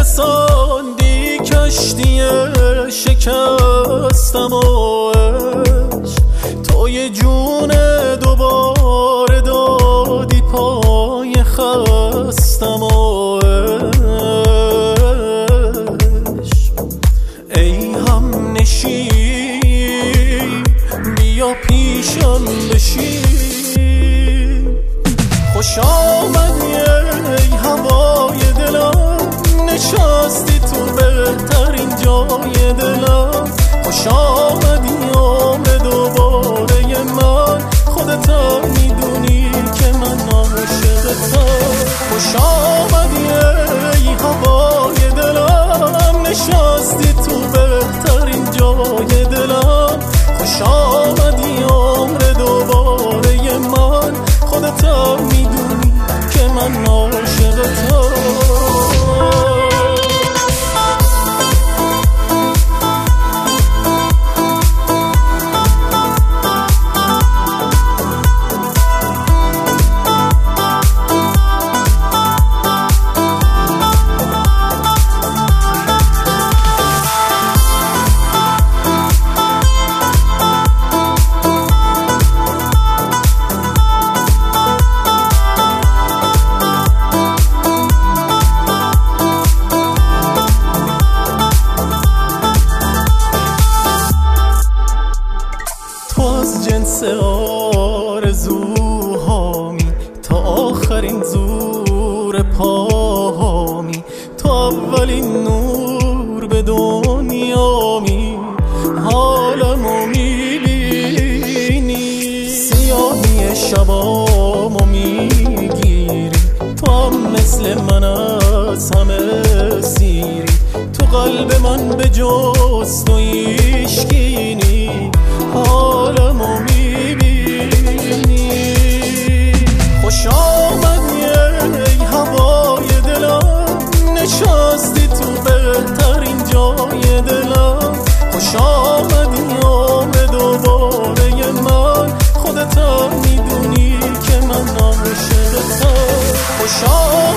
رساندی کشتی شکستم و عشق تو یه جون دوباره دادی پای خستم و عشق ای هم نشین بیا پیشم بشین خوش آمدی ای هوای دلم نشستی تو بهترین جای دلم خوش آمدی عمر دوباره من خودت میدونی که من عاشقتم خوش آمدی ای هوای دلم نشستی تو بهترین جای دلم خوش آمدی عمر دوباره من خودت میدونی که من عاشقتم جنس آرزوهامی تا آخرین زور پاهامی تا اولین نور به دنیامی حالمو میبینی سیاهی شبامو میگیری تو هم مثل من از همه سیری تو قلب من به جز تو ایشگینی حالمو میبینی خوش آمدی ای هوای دلم نشستی تو بهترین جای دلم خوش آمدی عمر دوباره من خودت میدونی که من عاشقتم خوش